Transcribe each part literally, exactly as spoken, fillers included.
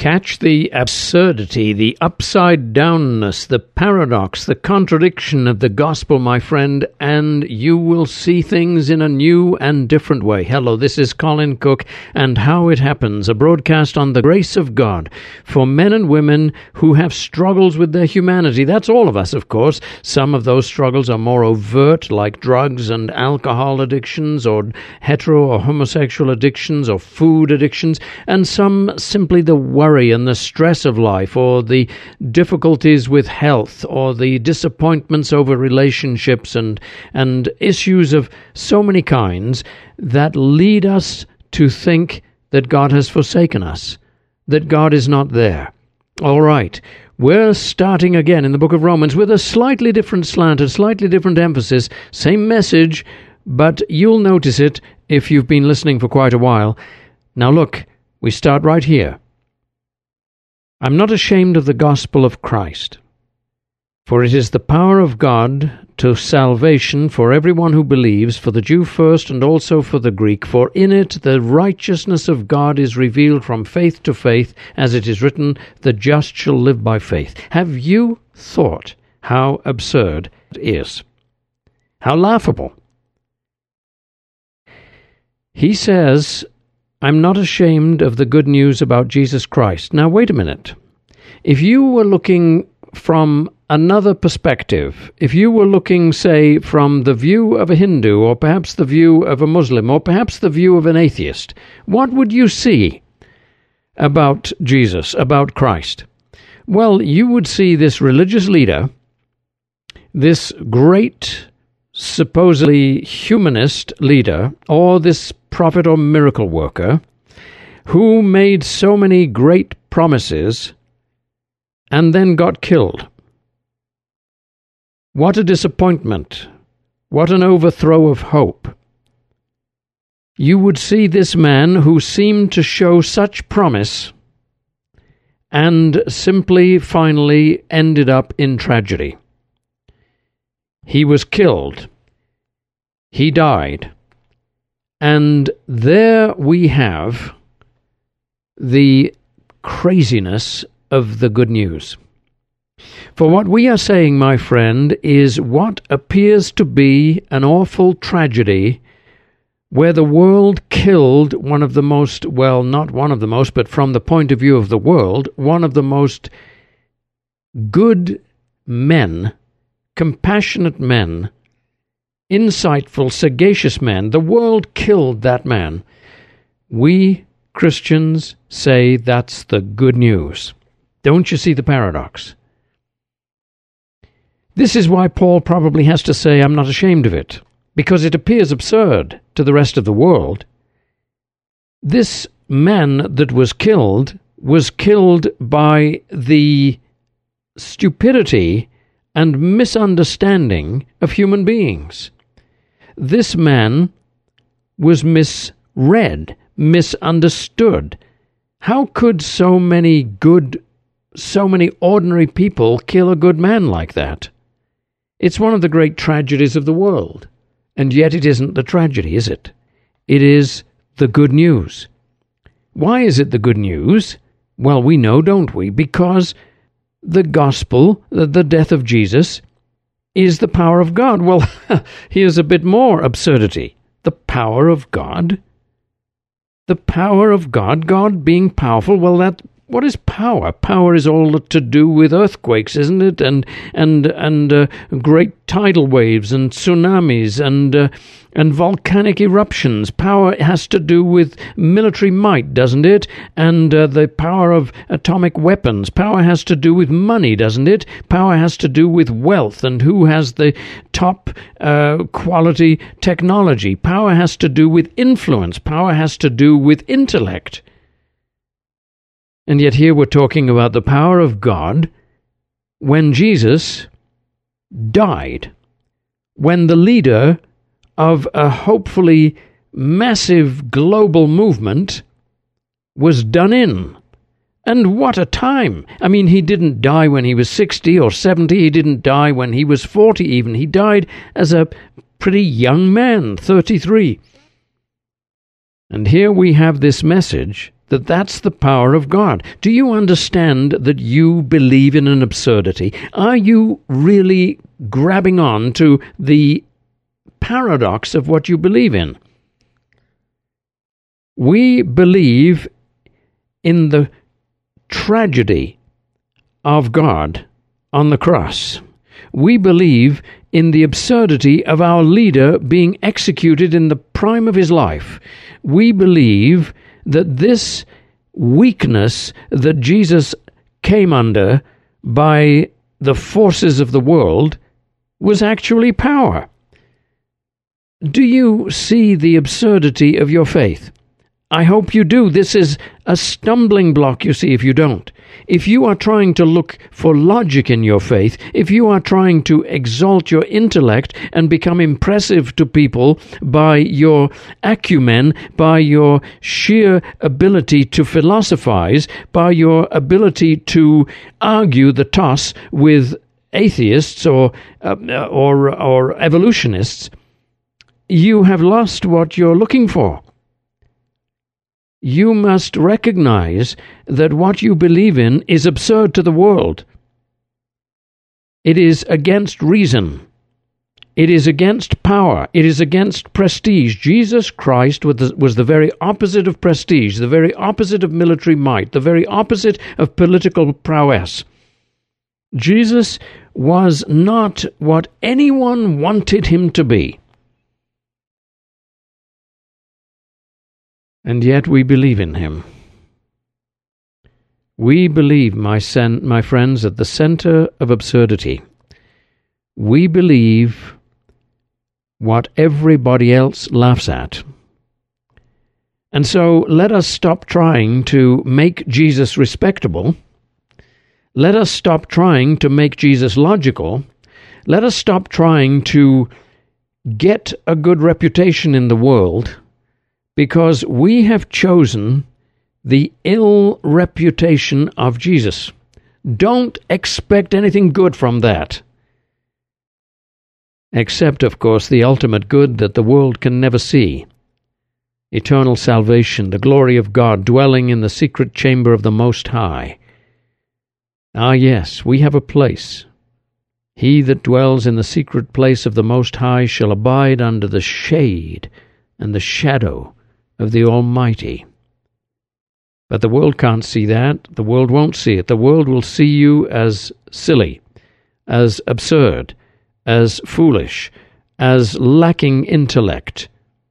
Catch the absurdity, the upside-downness, the paradox, the contradiction of the gospel, my friend, and you will see things in a new and different way. Hello, this is Colin Cook, and How It Happens, a broadcast on the grace of God for men and women who have struggles with their humanity. That's all of us, of course. Some of those struggles are more overt, like drugs and alcohol addictions, or hetero or homosexual addictions, or food addictions, and some simply the worry and the stress of life, or the difficulties with health, or the disappointments over relationships, and and issues of so many kinds that lead us to think that God has forsaken us, that God is not there. All right, we're starting again in the book of Romans with a slightly different slant, a slightly different emphasis, same message, but you'll notice it if you've been listening for quite a while. Now look, we start right here. I'm not ashamed of the gospel of Christ, for it is the power of God to salvation for everyone who believes, for the Jew first and also for the Greek, for in it the righteousness of God is revealed from faith to faith, as it is written, the just shall live by faith. Have you thought how absurd it is? How laughable? He says, I'm not ashamed of the good news about Jesus Christ. Now, wait a minute. If you were looking from another perspective, if you were looking, say, from the view of a Hindu, or perhaps the view of a Muslim, or perhaps the view of an atheist, what would you see about Jesus, about Christ? Well, you would see this religious leader, this great, supposedly humanist leader, or this prophet or miracle worker, who made so many great promises and then got killed. What a disappointment. What an overthrow of hope. You would see this man who seemed to show such promise and simply finally ended up in tragedy. He was killed. He died. And there we have the craziness of the good news. For what we are saying, my friend, is what appears to be an awful tragedy where the world killed one of the most, well, not one of the most, but from the point of view of the world, one of the most good men, compassionate men, insightful, sagacious men. The world killed that man. We Christians say that's the good news. Don't you see the paradox? This is why Paul probably has to say, I'm not ashamed of it, because it appears absurd to the rest of the world. This man that was killed was killed by the stupidity and misunderstanding of human beings. This man was misread, misunderstood. How could so many good, so many ordinary people kill a good man like that? It's one of the great tragedies of the world. And yet it isn't the tragedy, is it? It is the good news. Why is it the good news? Well, we know, don't we? Because the gospel, the death of Jesus, is the power of God. Well, here's a bit more absurdity. The power of God? The power of God, God being powerful, well, that what is power? Power is all to do with earthquakes, isn't it? And and and uh, great tidal waves and tsunamis and uh, and volcanic eruptions. Power has to do with military might, doesn't it? And uh, the power of atomic weapons. Power has to do with money, doesn't it? Power has to do with wealth and who has the top uh, quality technology. Power has to do with influence. Power has to do with intellect. And yet here we're talking about the power of God when Jesus died, when the leader of a hopefully massive global movement was done in. And what a time! I mean, he didn't die when he was sixty or seventy, he didn't die when he was forty even. He died as a pretty young man, thirty-three. And here we have this message that that's the power of God? Do you understand that you believe in an absurdity? Are you really grabbing on to the paradox of what you believe in? We believe in the tragedy of God on the cross. We believe in the absurdity of our leader being executed in the prime of his life. We believe that this weakness that Jesus came under by the forces of the world was actually power. Do you see the absurdity of your faith? I hope you do. This is a stumbling block, you see, if you don't. If you are trying to look for logic in your faith, if you are trying to exalt your intellect and become impressive to people by your acumen, by your sheer ability to philosophize, by your ability to argue the toss with atheists or uh, or or evolutionists, you have lost what you're looking for. You must recognize that what you believe in is absurd to the world. It is against reason. It is against power. It is against prestige. Jesus Christ was the, was the very opposite of prestige, the very opposite of military might, the very opposite of political prowess. Jesus was not what anyone wanted him to be. And yet we believe in him. We believe, my, sen- my friends, at the center of absurdity. We believe what everybody else laughs at. And so let us stop trying to make Jesus respectable. Let us stop trying to make Jesus logical. Let us stop trying to get a good reputation in the world, because we have chosen the ill reputation of Jesus. Don't expect anything good from that. Except, of course, the ultimate good that the world can never see. Eternal salvation, the glory of God dwelling in the secret chamber of the Most High. Ah, yes, we have a place. He that dwells in the secret place of the Most High shall abide under the shade and the shadow of the Almighty. But the world can't see that. The world won't see it. The world will see you as silly, as absurd, as foolish, as lacking intellect.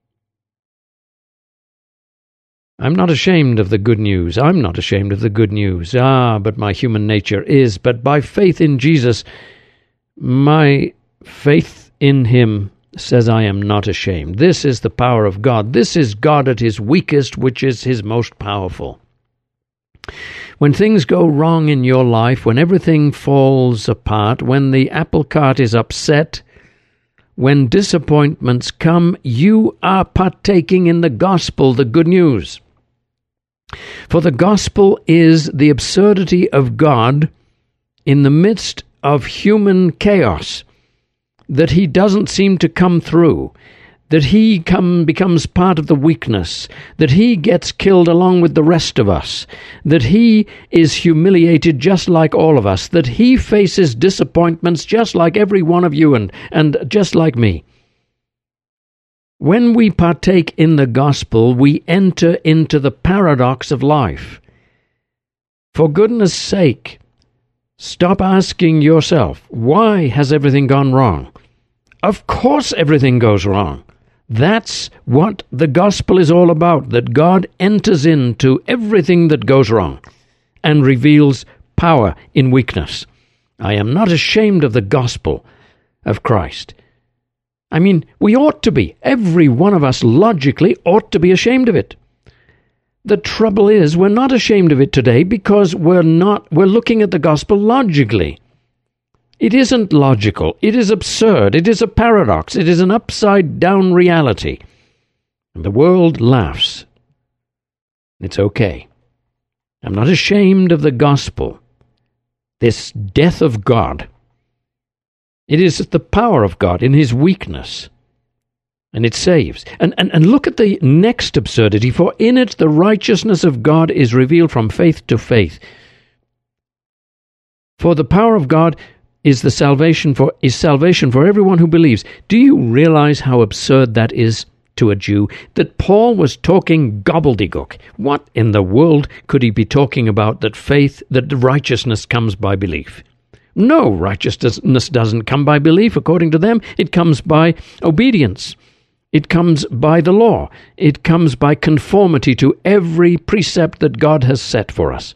I'm not ashamed of the good news. I'm not ashamed of the good news. Ah, but my human nature is. But by faith in Jesus, my faith in him says I am not ashamed. This is the power of God. This is God at his weakest, which is his most powerful. When things go wrong in your life, when everything falls apart, when the apple cart is upset, when disappointments come, you are partaking in the gospel, the good news. For the gospel is the absurdity of God in the midst of human chaos, that he doesn't seem to come through, that he come becomes part of the weakness, that he gets killed along with the rest of us, that he is humiliated just like all of us, that he faces disappointments just like every one of you and, and just like me. When we partake in the gospel, we enter into the paradox of life. For goodness sake, stop asking yourself, why has everything gone wrong? Of course everything goes wrong. That's what the gospel is all about, that God enters into everything that goes wrong and reveals power in weakness. I am not ashamed of the gospel of Christ. I mean, we ought to be. Every one of us logically ought to be ashamed of it. The trouble is, we're not ashamed of it today because we're not, we're looking at the gospel logically. It isn't logical. It is absurd. It is a paradox. It is an upside-down reality. And the world laughs. It's okay. I'm not ashamed of the gospel, this death of God. It is the power of God in his weakness. And it saves. And, and, and look at the next absurdity. For in it the righteousness of God is revealed from faith to faith. For the power of God is the salvation for is salvation for everyone who believes. Do you realize how absurd that is to a Jew? That Paul was talking gobbledygook. What in the world could he be talking about, that faith, that righteousness comes by belief? No, righteousness doesn't come by belief. According to them, it comes by obedience. It comes by the law. It comes by conformity to every precept that God has set for us.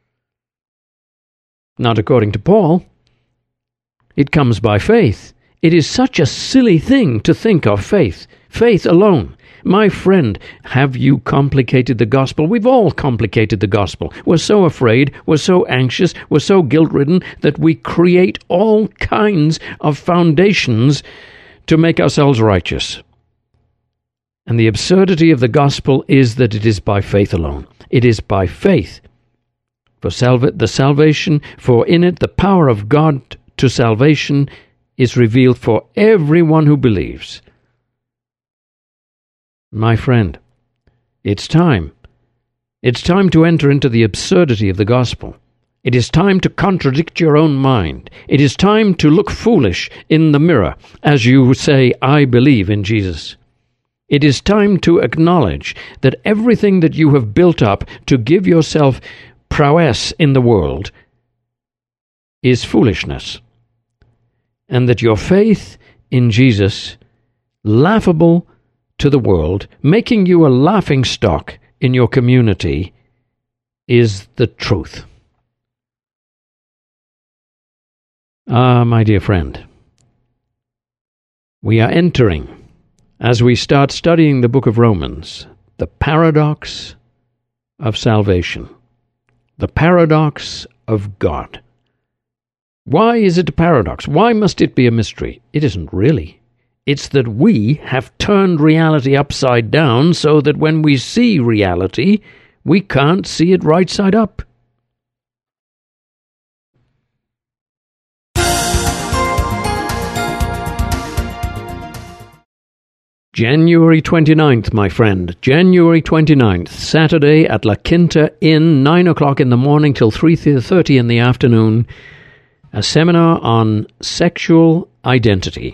Not according to Paul. It comes by faith. It is such a silly thing to think of faith. Faith alone. My friend, have you complicated the gospel? We've all complicated the gospel. We're so afraid, we're so anxious, we're so guilt-ridden that we create all kinds of foundations to make ourselves righteous. And the absurdity of the gospel is that it is by faith alone. It is by faith. For salva- the salvation, for in it the power of God to salvation is revealed for everyone who believes. My friend, it's time. It's time to enter into the absurdity of the gospel. It is time to contradict your own mind. It is time to look foolish in the mirror as you say, I believe in Jesus. It is time to acknowledge that everything that you have built up to give yourself prowess in the world is foolishness, and that your faith in Jesus, laughable to the world, making you a laughing stock in your community, is the truth. Ah, my dear friend, we are entering, as we start studying the book of Romans, the paradox of salvation, the paradox of God. Why is it a paradox? Why must it be a mystery? It isn't really. It's that we have turned reality upside down so that when we see reality, we can't see it right side up. January twenty-ninth, my friend. January twenty-ninth, Saturday at La Quinta Inn, nine o'clock in the morning till three thirty in the afternoon. A seminar on sexual identity.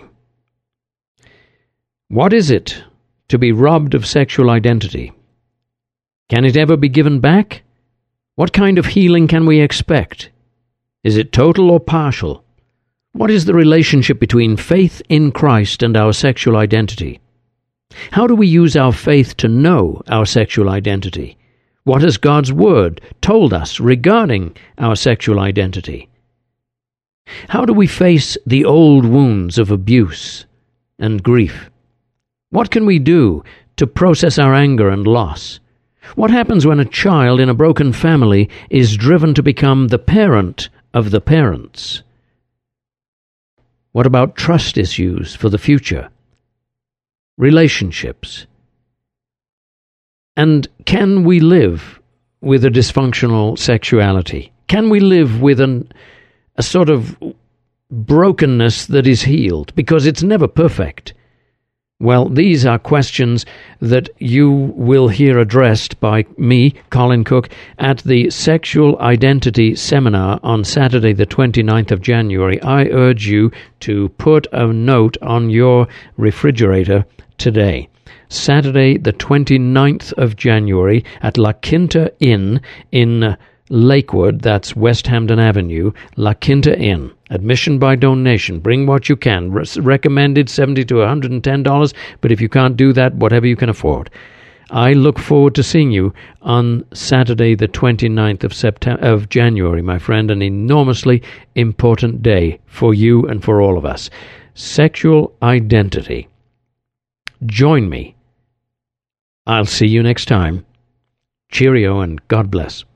What is it to be robbed of sexual identity? Can it ever be given back? What kind of healing can we expect? Is it total or partial? What is the relationship between faith in Christ and our sexual identity? How do we use our faith to know our sexual identity? What has God's Word told us regarding our sexual identity? How do we face the old wounds of abuse and grief? What can we do to process our anger and loss? What happens when a child in a broken family is driven to become the parent of the parents? What about trust issues for the future? Relationships? And can we live with a dysfunctional sexuality? Can we live with an, a sort of brokenness that is healed? Because it's never perfect. Well, these are questions that you will hear addressed by me, Colin Cook, at the Sexual Identity Seminar on Saturday the twenty-ninth of January. I urge you to put a note on your refrigerator today. Saturday the twenty-ninth of January at La Quinta Inn in Lakewood, that's West Hampton Avenue, La Quinta Inn. Admission by donation. Bring what you can. Re- recommended seventy to one hundred ten dollars, but if you can't do that, whatever you can afford. I look forward to seeing you on Saturday the twenty-ninth of September of January, my friend, an enormously important day for you and for all of us. Sexual identity. Join me. I'll see you next time. Cheerio and God bless.